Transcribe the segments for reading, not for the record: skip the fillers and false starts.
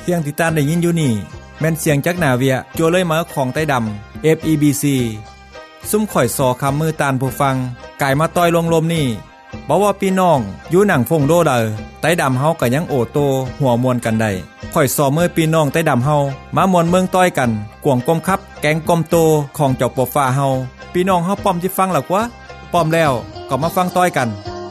สียงที่ตานได้ยินอยู่นี่แม่นเสียงจากนาเวียจัวเลยมาของใต้ดำ FEBC ซุ่มข่อยซอคำมือตานผู้ฟังกายมาต้อยลงลมนี่บ่ว่าพี่น้องอยู่หนังฟงโดเดอใต้ดำเฮาก็ยังโอโตหัวมวนกันได้ข่อยซอเมื่อพี่น้องใต้ดำเฮามามวนเมืองต้อยกันกวงกลมคับแกงกลมโตของเจ้าปอฟ้าเฮาพี่น้องเฮาป้อมสิฟังหรอกวะป้อมแล้วก็มาฟังต้อยกัน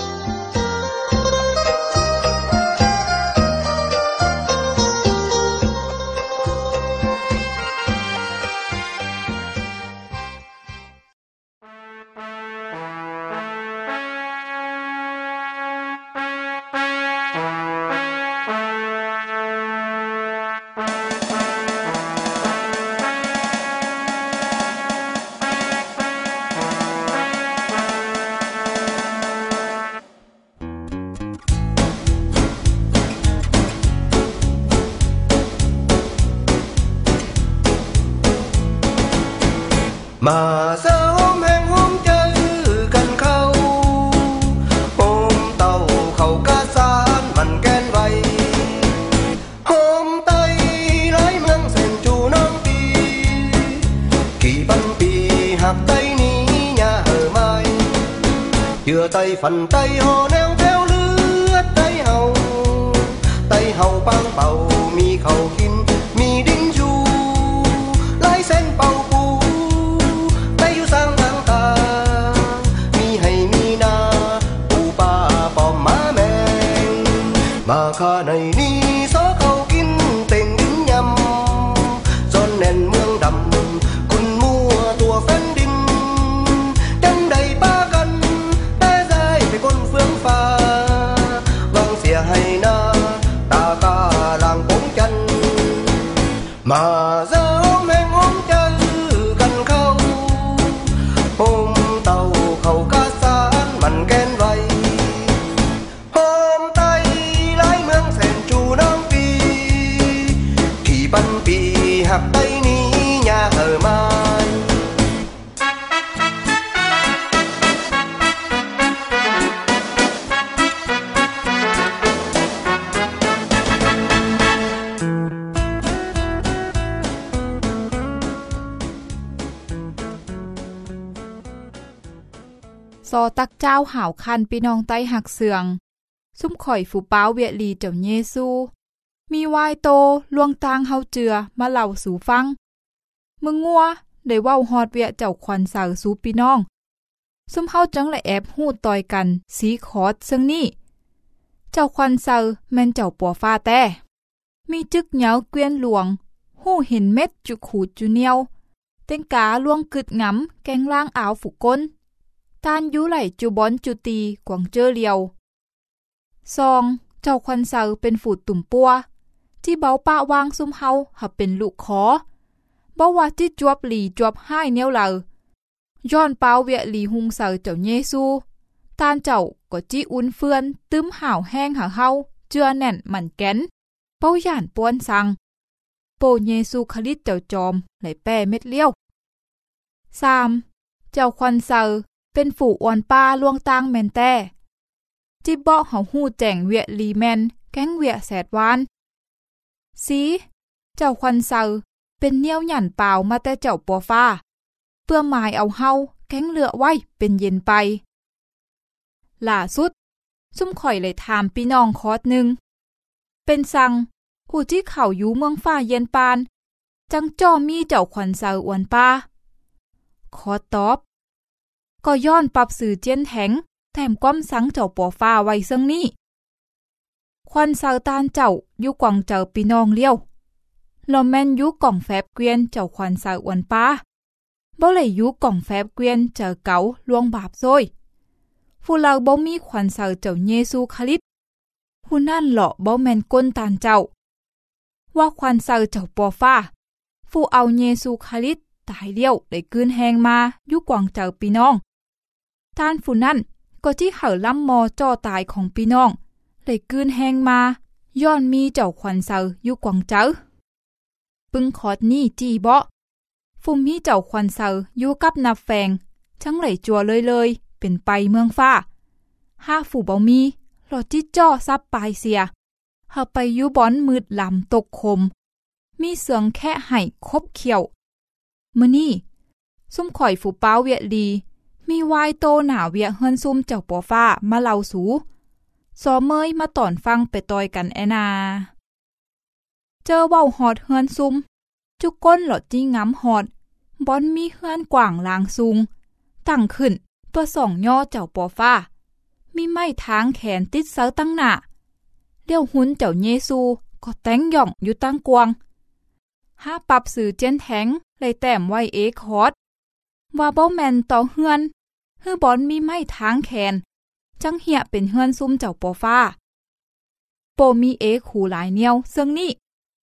มาเสื้อหอมแห่งหอมเจอกันเข้าหอมเต่าเข้ากะสานมันแกนไว้หอมไตไหลเมืองเส้นจูน้องปีกี่พันปีหักไตนี้อย่าเห่อไม้เยื่อไตฝันไตห่อแนวแถวเลือดไตเห่าปังเป่ามีเขากินมีดิ้นชูไหลเส้นเป่ามาข้าในนี้ซอเขากินเต่งดิ้นยำจนแน่นเมืองดำคุณมัวตัวแฟนดินดังใดป้ากันแต่ใจไปก้นเฟืองฟ้าวางเสียให้หน้าตากาลางปงจันมาเจ้าแม่งหอมเจอกันเข้าหอมเต่าเขากะสานมันแกนไว้ปันปีหักไตนี้อย่าเห่อไม้ซอตักเจ้าห่าวคันพี่น้องไต้หักเสืองซุ่มข่อยฝูป้าวเวียลีเจ้าเยซูมีวายโตลวงตางเฮาเจือมาเล่าสู่ฟังมึงงัวได้เว้าฮอดเวียเจ้าควันเสาสู่พี่น้องซุ่มเฮาจังละแอบฮู้ต่อยกันสีคอดซึ่งนี่เจ้าควันเสาแม่นเจ้าปัวฟ้าแต่มีจึกเหยาเกวียนหลวงฮู้เห็นเม็ดจุขูดจุเนียวเต็งกาล่วงกึดงำแกงล่างอ่าวฝุกก้นตานยูไหลจุบอนจุตีกวางเจอเลียวซองเจ้าควันเสาเป็นฝูดตุ่มปัวที่เบาปะวางซุ่มเฮาหับเป็นลูกขอบ่ว่าที่จวบหลีจวบให้เนียวเหล่าย้อนเปาเวียหลีหุงเสาเจ้าเยซูตานเจ้าก็จิอุ่นเฟือนตึมห่าวแห้งหาเฮาเจือแน่นมันแก่นเป้าย่านป้วนสังโปเยซูคริสต์เจ้าจอมไหลแป้เม็ดเลี้ยว3เจ้าควันเสาเป็นฝูอ่อนปลาลวงตางแม่นแต่จิบ่เฮาฮู้แจ้งเวียลีแม่นแก๊งเวียแสดวานสีเจ้าควันเสาเป็นเนียวหยันเปล่ามาแต่เจ้าปัวฟ้าเพื่อหมายเอาเฮาแก๊งเลือไว้เป็นเย็นไปล่าสุดซุ่มข่อยเลยถามพี่น้องคอร์สหนึ่งเป็นสังผู้ที่เขาอยู่เมืองฟ้าเย็นปานจังจ้อมีเจ้าควันเสาอวนป้าคอร์สตอบก็ย้อนปรับสื่อเจียนแถงแถมก้อมสังเจ้าปัวฟ้าไว้ซึ่งนี้ควันเสาตานเจ้าอยู่กว่างเจ้าพี่น้องเลี้ยวลอแม่นอยู่กล่องแฟบเกวียนเจ้าควันเสาอวนป้าบ่เลยอยู่กล่องแฟบเกวียนเจ้าเก๋าลวงบาปโซยผู้เราบ่มีควันเสาเจ้าเยซูคริสต์ผู้นั่นเหล่อบ่แม่นก้นตานเจ้าว่าควันเสาเจ้าปัวฟ้าผู้เอาเยซูคริสต์ตายเลี้ยวได้คืนแหงมาอยู่กว่างเจ้าพี่น้องตานผู้นั้นก็ที่เห่าล้ำมอจ่อตายของพี่น้องเลยคืนแหงมาย้อนมีเจ้าควันเสาอยู่กว่างเจ้าปึงขอดนี่จีบ่ฟุมมีเจ้าควันเสาอยู่กับนับแฟงทั้งไหลจัวเลยเป็นไปเมืองฟ้าห้าฝูเบามีหลอดจิตจ่อซับปลายเสียเฮาไปอยู่บ่อนมืดลำตกคมมีเสืองแค่ให้คบเขียวมื้อนี้ซุ่มข่อยฝูเป้าเวียลีมีวายโตหนาเวียเฮือนซุ่มเจ้าปอฟ้ามาเล่าสู่ซอเมยมาตอนฟังไปต่อยกันแอนาเจอเว้าฮอดเฮือนซุ่มจุกก้นหลอดจี้งำฮอดบ่อนมีเฮือนกว่างลางสูงตั้งขึ้นเพื่อส่องย่อเจ้าปอฟ้ามีไม้ทางแขนติดเสาตั้งหน้าเลี้ยวหุนเจ้าเยซูก็แต่งย่องอยู่ตั้งกวางห้าปรับสื่อเจนแทงเลยแต้มไว้เอคอร์ดว่าบ่แม่นต่อเฮือนฮือบอนมีไม้ทางแขนจังเหียเป็นเฮือนซุ่มเจ้าปอฟ้าโปมีเอขูหลายเหนียวซึ่งนี่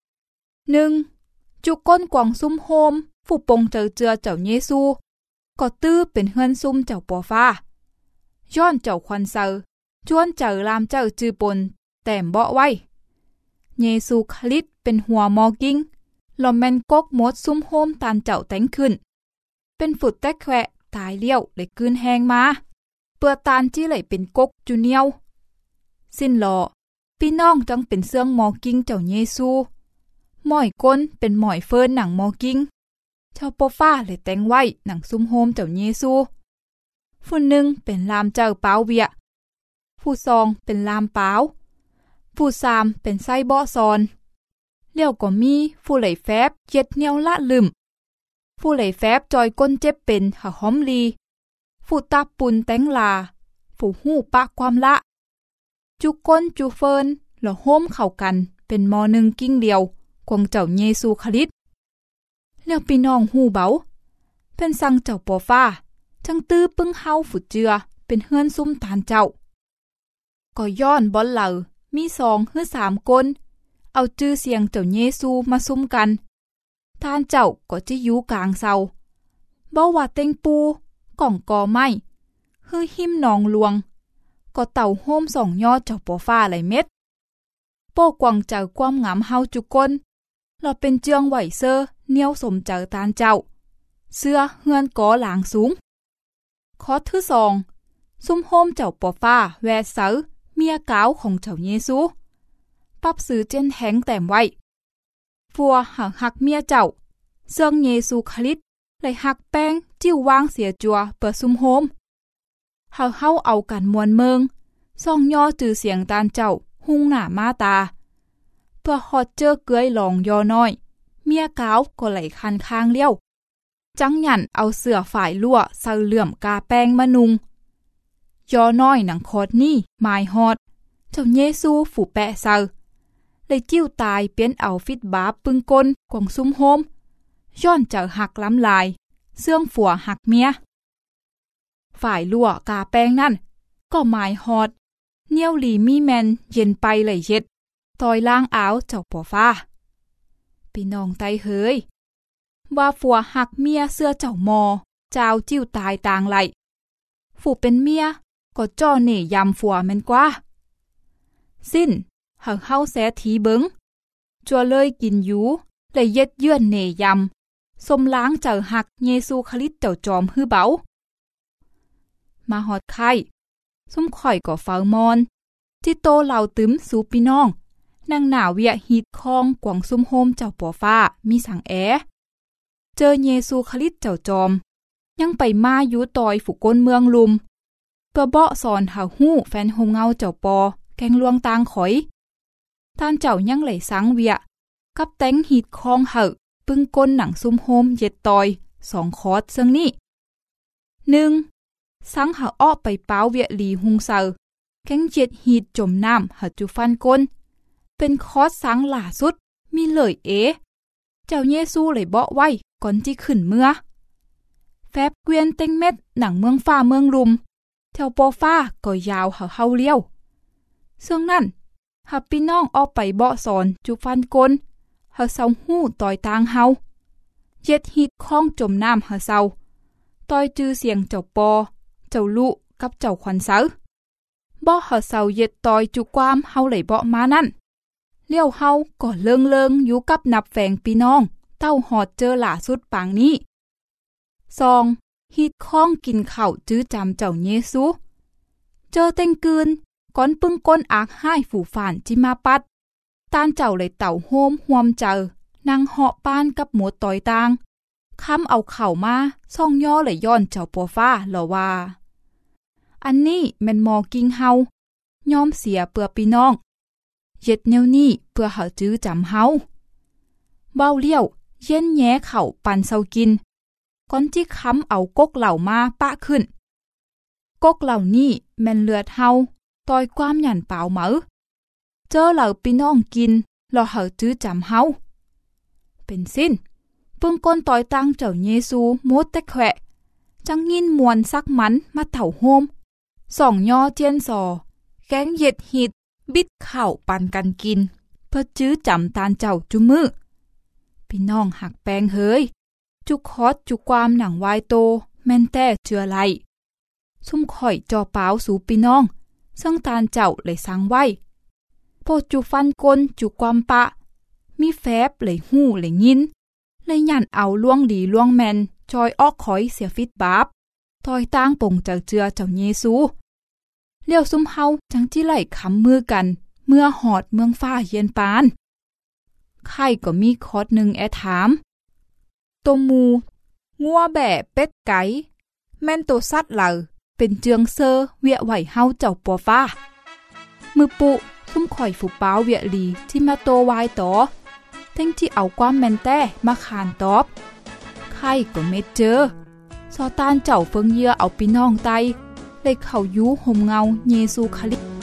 1จุกก้นกวางซุ่มโฮมฝูปงเจือเจ้าเยซูก็ตื้อเป็นเฮือนซุ่มเจ้าปอฟ้าย้อนเจ้าควันเซอจวนเจอลามเจ้าจือปนแต้มเบาะไว้เยซูคริสต์เป็นหัวมอกิ้งลอมแมนกกมดซุ่มโฮมตานเจ้าแต่งขึ้นเป็นฝุดแตะแควะตายเลี้ยวเลยกืนแหงมาเปื่อตานจี้ไหลเป็นกกจุเนียวสิ้นหลอพี่น้องจังเป็นเสื่องมอกิ้งเจ้าเยซูหม้อยก้นเป็นหม้อยเฟินหนังมอกิ้งเจ้าปอฟ้าเลยแต่งไว้หนังซุ่มโฮมเจ้าเยซูผู้หนึ่งเป็นลามเจ้าเปาเวียผู้สองเป็นลามเปาผู้สามเป็นไส้เบาะซอนเลี้ยวก็มีผู้ไหลแฟบเย็ดเหนียวละลืมผู้ไหลแฟบจอยก้นเจ็บเป็นหะหอมลีผู้ตาปุนแตงลาผู้หู้ปะความละจุก้นจูเฟินหล่อโฮมเข้ากันเป็นมอหนึ่งกิ้งเดียวกวงเจ้าเยซูคริสต์เลี้ยวพี่น้องหูเบาเป็นสังเจ้าปอฟ้าจังตื้อปึ้งเฮาฝุดเจือเป็นเฮือนซุ่มตานเจ้าก็ย้อนบอนเหล่ามี2 หรือ 3คนเอาชื่อเสียงเจ้าเยซูมาซุ่มกันทานเจ้าก็จะอยู่กลางเสาบ่ว่าเต็งปูก่องกอไม้ฮือหิมนองลวงก็เต่าโฮม2ยอดเจ้าปอฟ้าหลายเม็ดโป้กวางเจอความงามเฮาจุก้นเราเป็นเจืองไหวเซอเหนียวสมเจอตานเจ้าเสื้อเฮือนก่อหลางสูงข้อที่2ซุ่มโฮมเจ้าปอฟ้าแวเซอเมียกาวของเจ้าเยซูปรับสื่อเจนแหงแต้มไว้ฟัวหักเมียเจ้าเสื่องเยซูคริสต์เลยหักแป้งจิ้ววางเสียจัวเปิดซุ่มโฮมเฮาเอากันมวลเมืองซ่องย่อจือเสียงตานเจ้าหุ่งหน้ามาตาเพื่อฮอดเจอเกยหลองยอน้อยเมียกาวก็ไหลคันค้างเลี้ยวจังหยันเอาเสื้อฝ่ายลั่วเซาเหลื่อมกาแป้งมานุงยอน้อยหนังคอดนี่หมายฮอดเจ้าเยซูฝูแปะเซาเลยจิ้วตายเปลี่ยนเอาฟิตบาปึงก้นกวงซุ่มโฮมย้อนเจอหักล้ำลายเสื่องฝัวหักเมียฝ่ายลั่วกาแป้งนั่นก็หมายฮอดเนียวหลีมีแมนเย็นไปเลยเย็ดตอยล่างอ้าวเจ้าปอฟ้าพี่น้องไตเฮยว่าฝัวหักเมียเสื้อเจ้ามอเจ้าจิ้วตายต่างไหลฝูเป็นเมียก็จ้อเหน่ยำฝัวแม่นกว่าสิ้นเฮาแสทีเบิงจัวเลยกินอยู่เลยเย็ดเยื่อนเหน่ยำสมล้างเจอหักเยซูคริสต์เจ้าจอมฮือเบามาฮอดไข่ซุ่มข่อยก็เฝ้ามอนที่โตเหล่าตึมสู่พี่น้องนางหนาเวียฮีดคองกวางซุ่มโฮมเจ้าปอฟ้ามีสังแอเจอเยซูคริสต์เจ้าจอมยังไปมาอยู่ตอยฝูก้นเมืองลุมเพื่อเบาะสอนหาหู้แฟนโฮมเงาเจ้าปอแกงลวงตางข่อยท่านเจ้ายังไหลสังเวียกับแตงฮีดคองเหอะปึ้งก้นหนังซุ่มโฮมเย็ดตอย2คอร์ดซึ่งนี่1สังหาอ้อไปเป้าเวียลีหุงเซอแกงเจ็ดฮีดจมน้ำหาจูฟันก้นเป็นคอร์ดสังล่าสุดมีเลยเจ้าเยซูเลยเบาะไว้ก่อนที่ขึ้นเมื่อแฟบเกวียนเต็งเม็ดหนังเมืองฟ้าเมืองลุมแถวปอฟ้าก็ยาวเฮาเลี้ยวซึ่งนั่นหับพี่น้องออกไปเบาะสอนจุฟันก้นเฮาเซาหู้ต่อยตางเฮาเย็ดฮีดคล้องจมน้ำเฮาเซาต่อยจือเสียงเจ้าปอเจ้าลุกับเจ้าขวัญเซาบ่เฮาเซาเย็ดต่อยจุความเฮาไหลเบาะมานั่นเลี้ยวเฮาก็เลิงอยู่กับนับแฝงพี่น้องเต้าหอดเจอหล่าสุดปางนี้2ฮีดคล้องกินข้าวจื้อจำเจ้าเยซูเจอเต็งกืนก้อนปึ้งก้นอากให้ฝูฝ่านจิมาปัดต้านเจ้าเลยเต่าโฮมหวมเจอนั่งเหาะป้านกับหมูต่อยตางค้ำเอาเข่ามาซ่องย่อเลยย้อนเจ้าปัวฟ้าหรอว่าอันนี้แม่นมอกิงเฮายอมเสียเปื่อพี่น้องเย็ดแนวนี้เพื่อเขาจื้อจำเฮาเบ้าเลี้ยวเย็นแย้เข่าปันเซากินก้อนที่ค้ำเอากกเหล่ามาปะขึ้นกกเหล่านี้แม่นเลือดเฮาตอยความหยันเปล่าเหมอเจอเหล่าพี่น้องกินรอเขาจื้อจำเฮาเป็นสิ้นปึ้งก้นตอยตั้งเจ้าเยซูมดแต่แขวะจังยินมวนซักมันมาเต่าโฮมส่องย่อเจียนซอแกงเย็ดหิดบิดข้าวปันกันกินเพื่อจื้อจำตานเจ้าจุมือพี่น้องหักแปงเฮยจุคอดจุความหนังวายโตแม่นแต่เจือไหลซุ่มข่อยจอเปล่าสู่พี่น้องซึ่งตานเจ้าเลยสังไว้โปจุฟันกลจุความปะมีแฟบเลยหู้เลยยินเลยยันเอาล่วงดีล่วงแมนจอยออกคอยเสียฟิตบาปตอยตั้งป่งเจือเจ้าเยซูเลี้ยวซุ่มเฮาจังจี้ไหลคำมือกันเมื่อหอดเมืองฟ้าเฮียนปานไข่ก็มีคอดหนึ่งแอถามตัวมูงัวแบ่เป็ดไก่แม่นตัวสัตว์เหล่าเป็นเจืองเซอเวียไหวเฮาเจ้าปัวฟ้ามือปุซุ่มข่อยฝูเป้าเวียลีที่มาโตวายต่อเท่งที่เอาความแม่นแต่มาขานตอบไข่ก็เม็ดเจอซอตานเจ้าเฟิงเยือเอาพี่น้องไตเลยเข้ายูห่มเงาเยซูคริสต์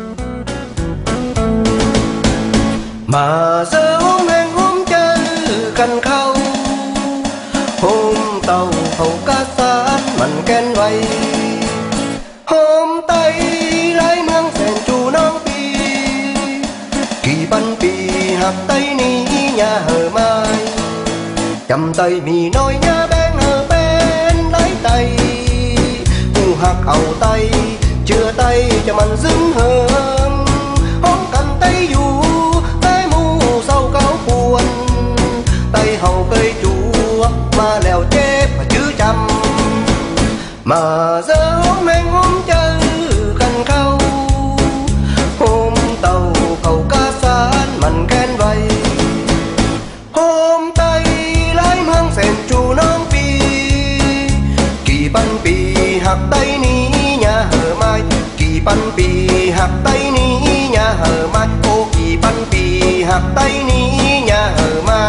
มาเสือโฮมแห่งโฮมเจอกันเข้าโฮมเต่าเขากะสานมันแก่นไว้โฮมไตหลายเมืองแสนจูน้องปีกี่ปันปีหักไตนี้ยาเหอไม้จำไตมีน้อยยาแบงเหอเป็นหลายไตหูหักเอาไตเชื่อไตจะมันซึ้งเหิมห้องกันไตอยู่เศร้าเก้าปวนไตเฮาเคยจูมาแล้วเจ็บจื้อจำมาเสือโฮมแห่งโฮมเจอกันเข้าโฮมเต่าเขากะสานมันแค้นไว้โฮมไตหลายเมืองแสนจูน้องปีกี่ปันปีหักไตนี้ยาเหอไม้กี่ปันปีหักไตนี้ยาเหอไม้โอ้กี่ปันปีหักไตนี้ยาเหอไม้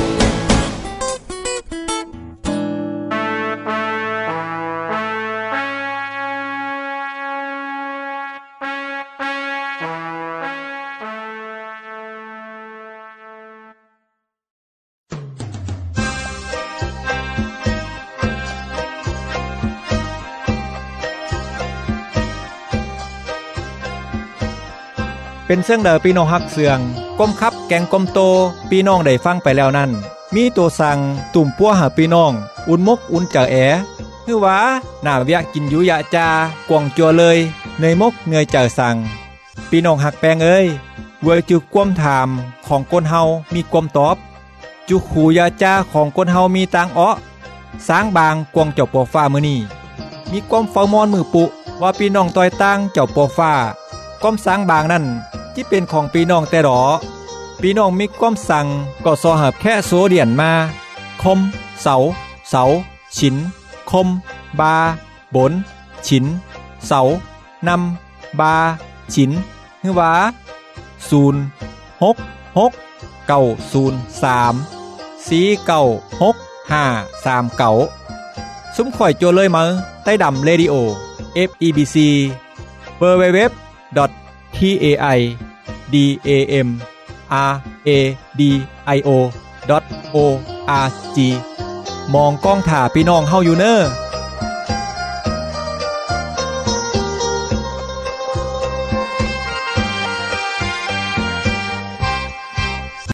เป็นเสื่องเดอพี่น้องฮักเสืองก้มคับแกงก้มโตพี่น้องได้ฟังไปแล้วนั่นมีตัวสั่งตุ่มปัวหาพี่น้องอุ่นมกอุ่นเจอแอคือว่าหน้าเวียกินอยู่ยะจากวงจัวเลยเนยมกเนยเจอสั่งพี่น้องฮักแปงเอ้ยเวยจุความถามของคนเฮามีความตอบจุขู่ยะจาของคนเฮามีตังอ้อสร้างบางกวงเจ้าปัวฟ้ามื้อนี้มีความเฝ้ามอนมือปุว่าพี่น้องต้อยตั้งเจ้าปัวฟ้าก้อมสร้างบางนั่นที่เป็นของพี่น้องแต่หรอพี่น้องมีความสั่งก็สอหับแค่โซเดียนมาคมเสาฉินคมบาบนฉินเสานำบาฉินฮือว่า0669034965939ซุ้มข่อยโจเลยมาใต้ดำเรดิโอ FEBC www.taimradio.org มองกล้องถ่าพี่น้องเฮาอยู่เนอ